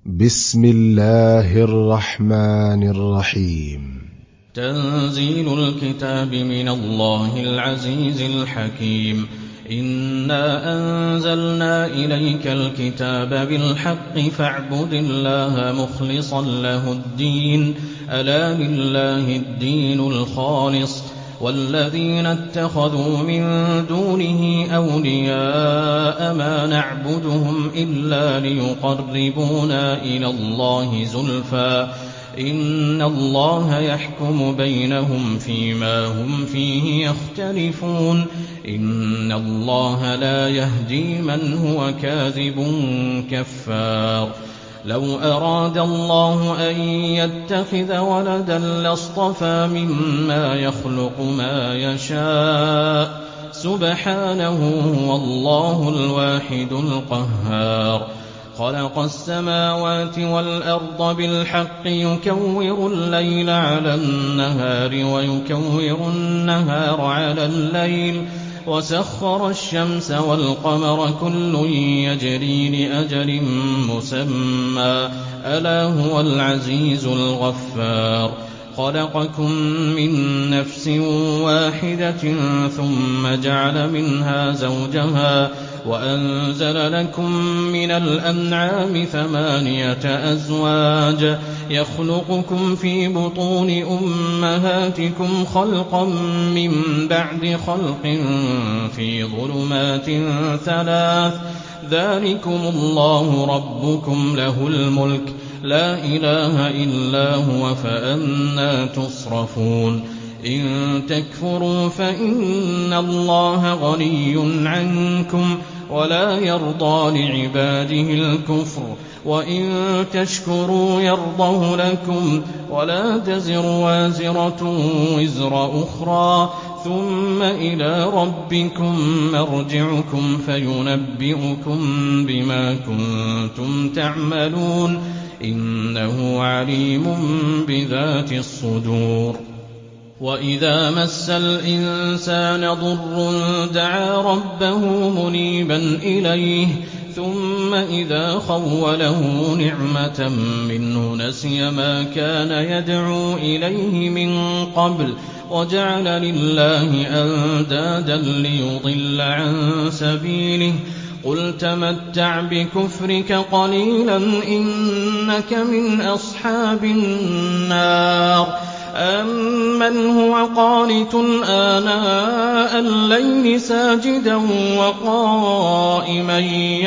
بسم الله الرحمن الرحيم. تنزيل الكتاب من الله العزيز الحكيم. إنا أنزلنا إليك الكتاب بالحق فاعبد الله مخلصا له الدين ألا لله الدين الخالص والذين اتخذوا من دونه أولياء ما نعبدهم إلا ليقربونا إلى الله زلفى إن الله يحكم بينهم فيما هم فيه يختلفون إن الله لا يهدي من هو كاذب كفار. لو أراد الله أن يتخذ ولدا لاصطفى مما يخلق ما يشاء سبحانه هو الله الواحد القهار. خلق السماوات والأرض بالحق يكور الليل على النهار ويكور النهار على الليل وسخر الشمس والقمر كل يجري لأجل مسمى ألا هو العزيز الغفار. خلقكم من نفس واحدة ثم جعل منها زوجها وأنزل لكم من الأنعام 8 أزواج يخلقكم في بطون أمهاتكم خلقا من بعد خلق في ظلمات 3 ذلكم الله ربكم له الملك لا إله إلا هو فأنى تصرفون. إن تكفروا فإن الله غني عنكم ولا يرضى لعباده الكفر وإن تشكروا يرضه لكم ولا تزر وازرة وزر أخرى ثم إلى ربكم مرجعكم فينبئكم بما كنتم تعملون إنه عليم بذات الصدور. وإذا مس الإنسان ضر دعا ربه منيبا إليه ثم إذا خوله نعمة منه نسي ما كان يدعو إليه من قبل وجعل لله أندادا ليضل عن سبيله قل تمتع بكفرك قليلا إنك من أصحاب النار. أمن هو قانت آناء الليل ساجدا وقائما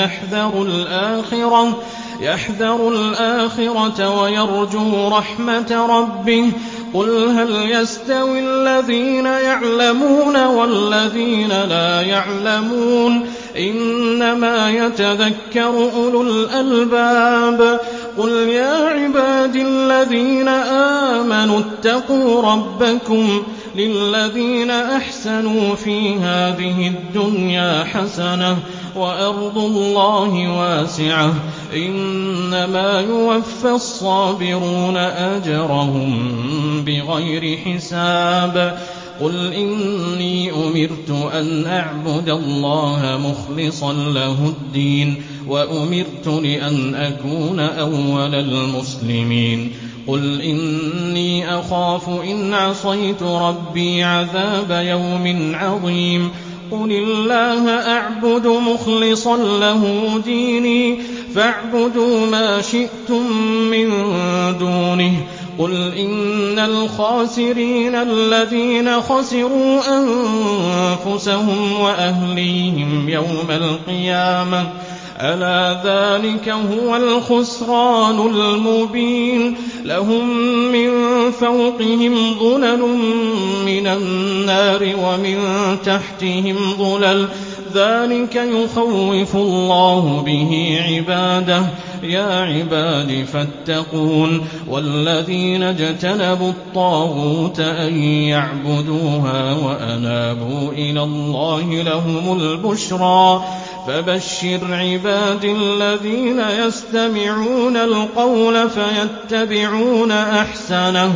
يحذر الآخرة ويرجو رحمة ربه قل هل يستوي الذين يعلمون والذين لا يعلمون إنما يتذكر أولو الألباب. قل يا عبادي الذين آمنوا اتقوا ربكم للذين أحسنوا في هذه الدنيا حسنة وأرض الله واسعة إنما يوفى الصابرون أجرهم بغير حساب. قل إني أمرت أن أعبد الله مخلصا له الدين وأمرت لأن أكون أول المسلمين. قل إني أخاف إن عصيت ربي عذاب يوم عظيم. قل الله أعبد مخلصا له ديني فاعبدوا ما شئتم من دونه. قل إن الخاسرين الذين خسروا أنفسهم وأهليهم يوم القيامة ألا ذلك هو الخسران المبين. لهم من فوقهم ظلل من النار ومن تحتهم ظلل ذلك يخوف الله به عباده يا عباد فاتقون. والذين اجتنبوا الطاغوت أن يعبدوها وأنابوا إلى الله لهم البشرى فبشر عباد الذين يستمعون القول فيتبعون أحسنه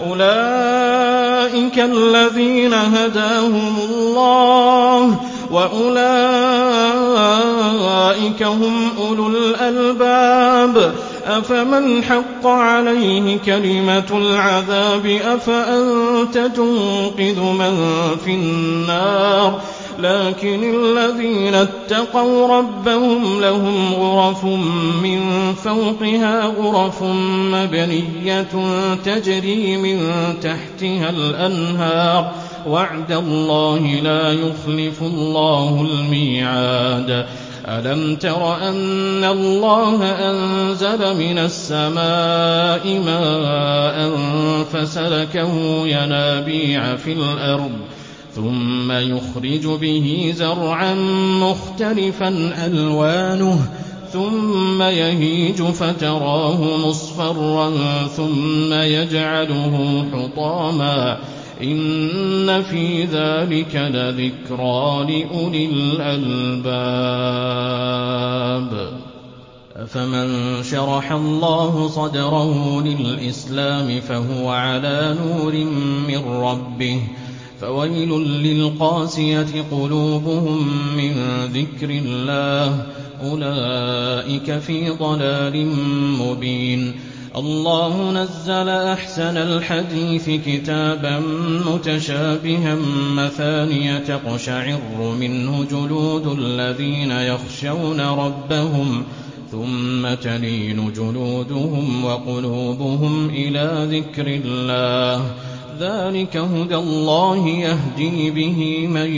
أولئك الذين هداهم الله وأولئك هم أولو الألباب أفمن حق عليه كلمة العذاب أفأنت تنقذ من في النار لكن الذين اتقوا ربهم لهم غرف من فوقها غرف مبنية تجري من تحتها الأنهار وعد الله لا يخلف الله الميعاد ألم تر أن الله أنزل من السماء ماء فسلكه ينابيع في الأرض ثم يخرج به زرعا مختلفا ألوانه ثم يهيج فتراه مصفرا ثم يجعله حطاما إن في ذلك لذكرى لأولي الألباب أفمن شرح الله صدره للإسلام فهو على نور من ربه فويل للقاسية قلوبهم من ذكر الله أولئك في ضلال مبين الله نزل أحسن الحديث كتابا متشابها مثانية تقشعر منه جلود الذين يخشون ربهم ثم تلين جلودهم وقلوبهم إلى ذكر الله ذلك هدى الله يهدي به من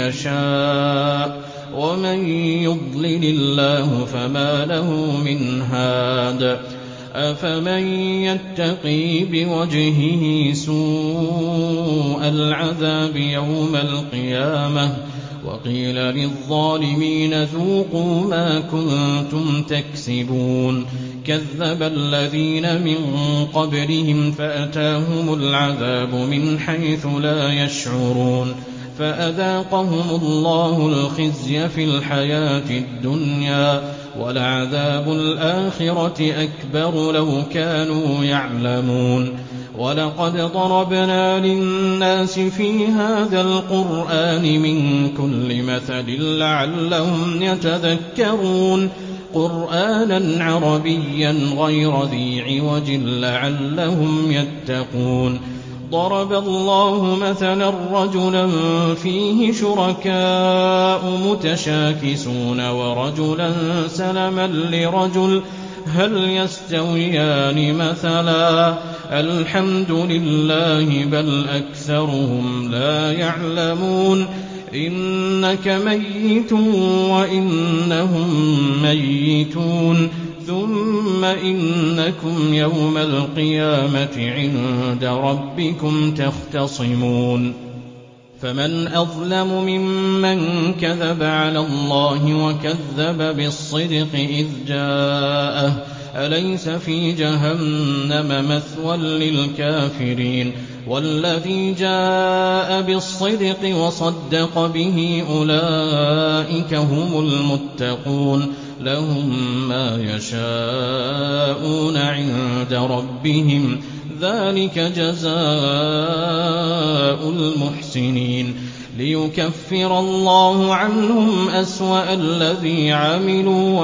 يشاء ومن يضلل الله فما له من هاد أفمن يتقي بوجهه سوء العذاب يوم القيامة وقيل للظالمين ذوقوا ما كنتم تكسبون كذب الذين من قبلهم فأتاهم العذاب من حيث لا يشعرون فأذاقهم الله الخزي في الحياة الدنيا ولعذاب الآخرة أكبر لو كانوا يعلمون ولقد ضربنا للناس في هذا القرآن من كل مثل لعلهم يتذكرون قرآنا عربيا غير ذي عوج لعلهم يتقون ضرب الله مثلا رجلا فيه شركاء متشاكسون ورجلا سلما لرجل هل يستويان مثلا الحمد لله بل أكثرهم لا يعلمون إنك ميت وإنهم ميتون ثم إنكم يوم القيامة عند ربكم تختصمون فمن أظلم ممن كذب على الله وكذب بالصدق إذ جاءه أليس في جهنم مثوى للكافرين والذي جاء بالصدق وصدق به أولئك هم المتقون لهم ما يشاءون عند ربهم ذلك جزاء المحسنين ليكفر الله عنهم أسوأ الذي عملوا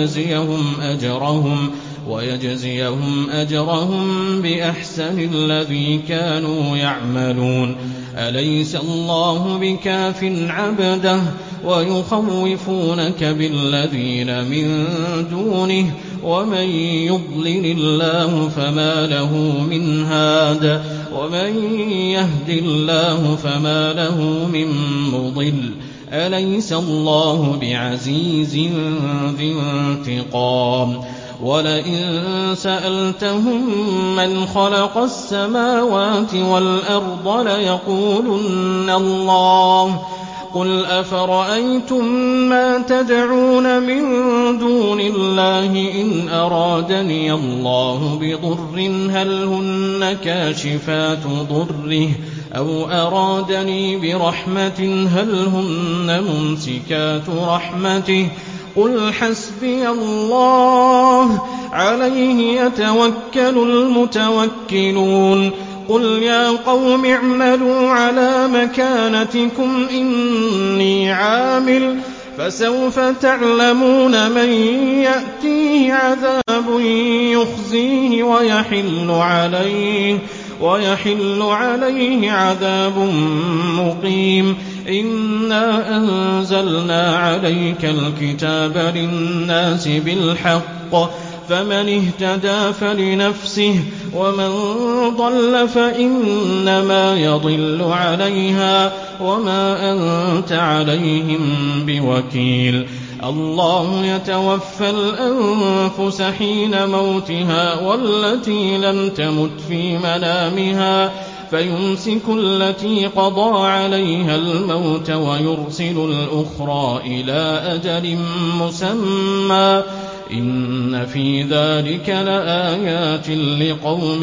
ويجزيهم أجرهم بأحسن الذي كانوا يعملون أليس الله بكاف عبده ويخوفونك بالذين من دونه ومن يضلل الله فما له من هاد ومن يهد الله فما له من مضل أليس الله بعزيز ذي انتقام ولئن سألتهم من خلق السماوات والأرض ليقولن الله قل أفرأيتم ما تدعون من دون الله إن أرادني الله بضر هل هن كاشفات ضره أو أرادني برحمة هل هن ممسكات رحمته قل حسبي الله عليه يتوكل المتوكلون قل يا قوم اعملوا على مكانتكم إني عامل فسوف تعلمون من يأتيه عذاب يخزيه ويحل عليه عذاب مقيم. إنا أنزلنا عليك الكتاب للناس بالحق فمن اهتدى فلنفسه ومن ضل فإنما يضل عليها وما أنت عليهم بوكيل. الله يتوفى الأنفس حين موتها والتي لم تمت في منامها فيمسك التي قضى عليها الموت ويرسل الأخرى إلى أجل مسمى إن في ذلك لآيات لقوم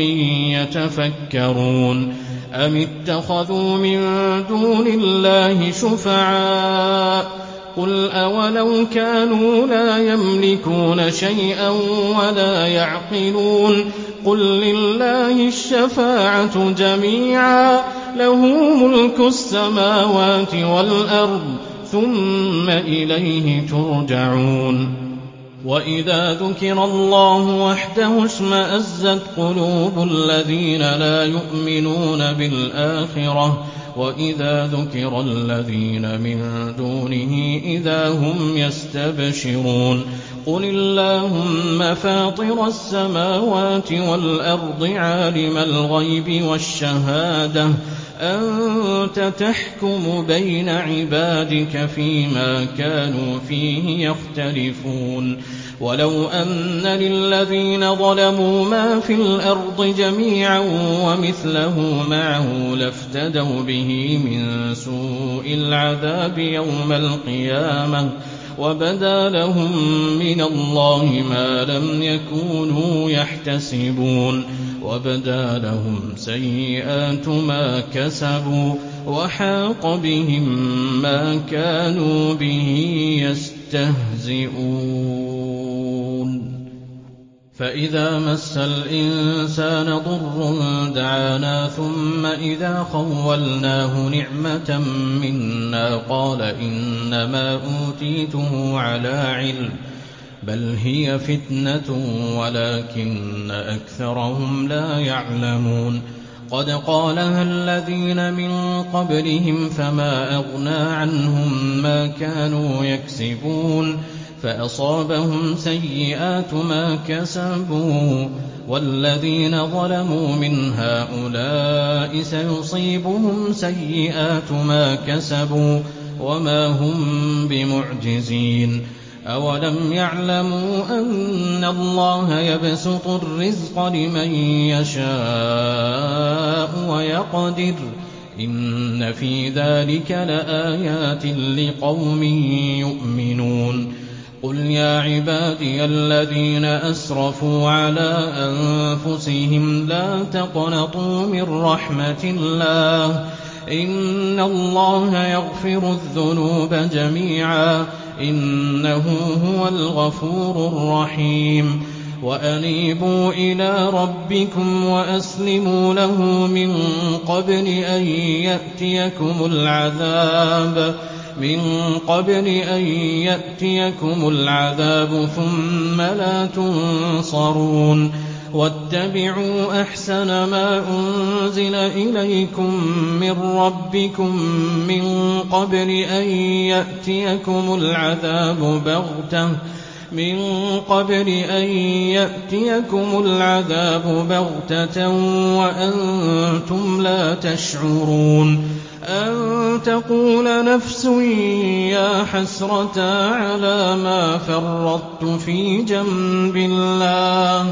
يتفكرون. أم اتخذوا من دون الله شفعاء قل أولو كانوا لا يملكون شيئا ولا يعقلون قل لله الشفاعة جميعا له ملك السماوات والأرض ثم إليه ترجعون. وإذا ذكر الله وحده اشمأزت قلوب الذين لا يؤمنون بالآخرة وإذا ذكر الذين من دونه إذا هم يستبشرون. قل اللهم فاطر السماوات والأرض عالم الغيب والشهادة أنت تحكم بين عبادك فيما كانوا فيه يختلفون. ولو أن للذين ظلموا ما في الأرض جميعا ومثله معه لافتدوا به من سوء العذاب يوم القيامة وبدا لهم من الله ما لم يكونوا يحتسبون وبدا لهم سيئات ما كسبوا وحاق بهم ما كانوا به يستهزئون. فإذا مس الإنسان ضر دعانا ثم إذا خولناه نعمة منا قال إنما أوتيته على علم بل هي فتنة ولكن أكثرهم لا يعلمون. قد قالها الذين من قبلهم فما أغنى عنهم ما كانوا يكسبون فأصابهم سيئات ما كسبوا والذين ظلموا من هؤلاء سيصيبهم سيئات ما كسبوا وما هم بمعجزين. أولم يعلموا أن الله يبسط الرزق لمن يشاء ويقدر إن في ذلك لآيات لقوم يؤمنون. قل يا عبادي الذين أسرفوا على أنفسهم لا تقنطوا من رحمة الله إن الله يغفر الذنوب جميعا إنه هو الغفور الرحيم. وأنيبوا إلى ربكم وأسلموا له من قبل أن يأتيكم العذاب ثم لا تنصرون. واتبعوا أحسن ما أنزل إليكم من ربكم من قبل أن يأتيكم العذاب بغتة وأنتم لا تشعرون. أن تقول نفس يا حسرة على ما فرطت في جنب الله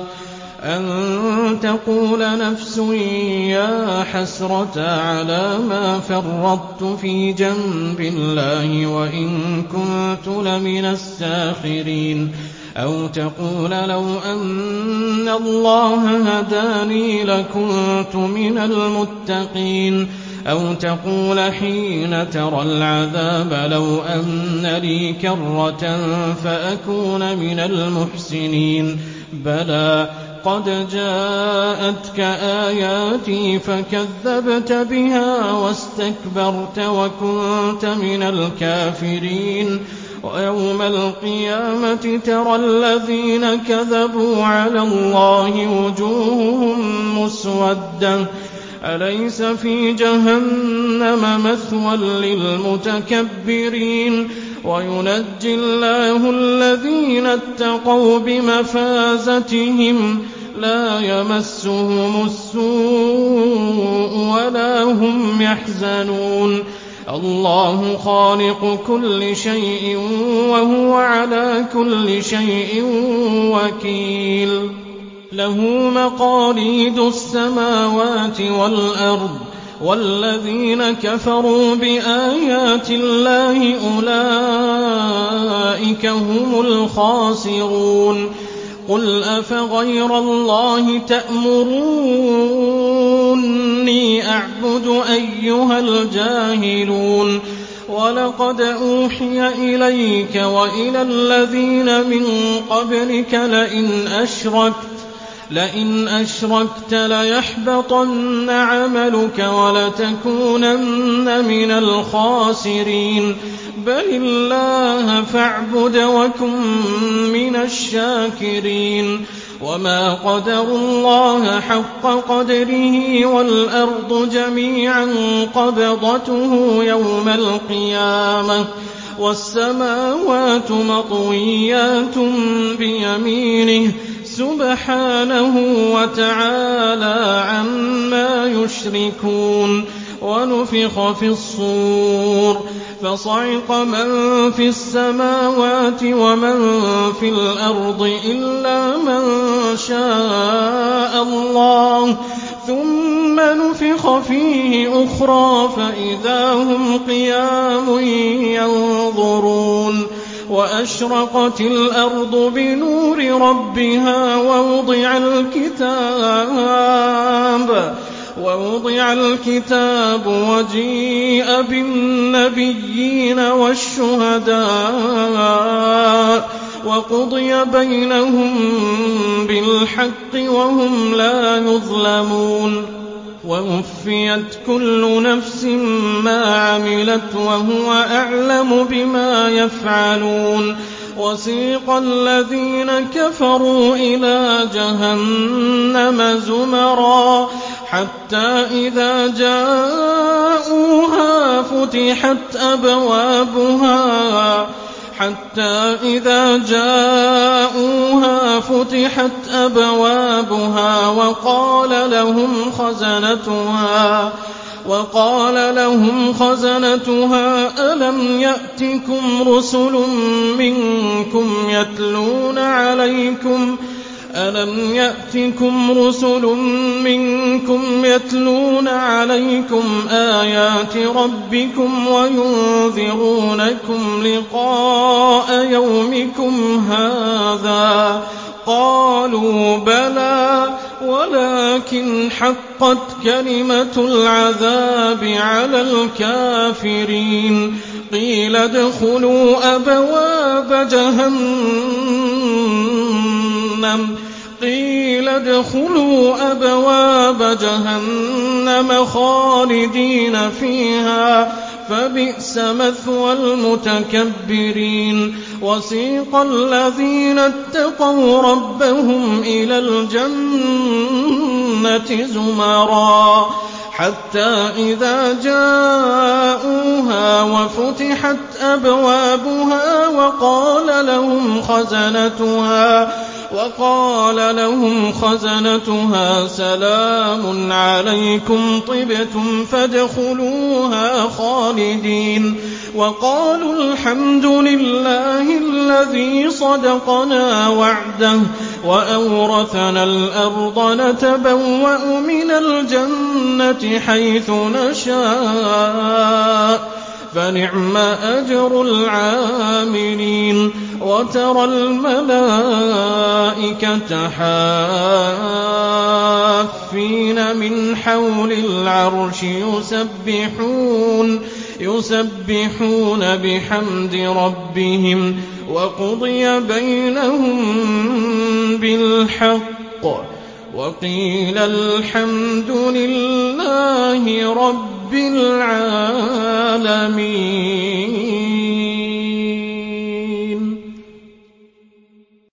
وإن كنت لمن الساخرين. أو تقول لو أن الله هداني لكنت من المتقين. أو تقول حين ترى العذاب لو أن لي كرة فأكون من المحسنين. بلى قد جاءتك آياتي فكذبت بها واستكبرت وكنت من الكافرين. ويوم القيامة ترى الذين كذبوا على الله وجوههم مسودة أليس في جهنم مثوى للمتكبرين وينجي الله الذين اتقوا بمفازتهم لا يمسهم السوء ولا هم يحزنون الله خالق كل شيء وهو على كل شيء وكيل له مقاليد السماوات والأرض والذين كفروا بآيات الله أولئك هم الخاسرون قل أفغير الله تأمروني أعبد أيها الجاهلون ولقد أوحي إليك وإلى الذين من قبلك لئن أشركت ليحبطن عملك ولتكونن من الخاسرين بل الله فاعبد وكن من الشاكرين وما قدروا الله حق قدره والأرض جميعا قبضته يوم القيامة والسماوات مطويات بيمينه سبحانه وتعالى عما يشركون ونفخ في الصور فصعق من في السماوات ومن في الأرض إلا من شاء الله ثم نفخ فيه أخرى فإذا هم قيام ينظرون وأشرقت الأرض بنور ربها ووضع الكتاب وجيء بالنبيين والشهداء وقضي بينهم بالحق وهم لا يظلمون ووفيت كل نفس ما عملت وهو أعلم بما يفعلون وسيق الذين كفروا إلى جهنم زمرا حتى إذا جاءوها فتحت أبوابها وقال لهم خزنتها ألم يأتكم رسل منكم يتلون عليكم آيات ربكم وينذرونكم لقاء يومكم هذا قالوا بلى ولكن حقت كلمة العذاب على الكافرين قيل ادخلوا أبواب جهنم خالدين فيها فبئس مثوى المتكبرين وسيق الذين اتقوا ربهم إلى الجنة زمرا حتى إذا جاءوها وفتحت أبوابها وقال لهم خزنتها سلام عليكم طبتم فادخلوها خالدين وقالوا الحمد لله الذي صدقنا وعده وأورثنا الأرض نتبوأ من الجنة حيث نشاء فنعم أجر العاملين وترى الملائكة حافين من حول العرش يسبحون بحمد ربهم وقضي بينهم بالحق وقيل الحمد لله رب العالمين.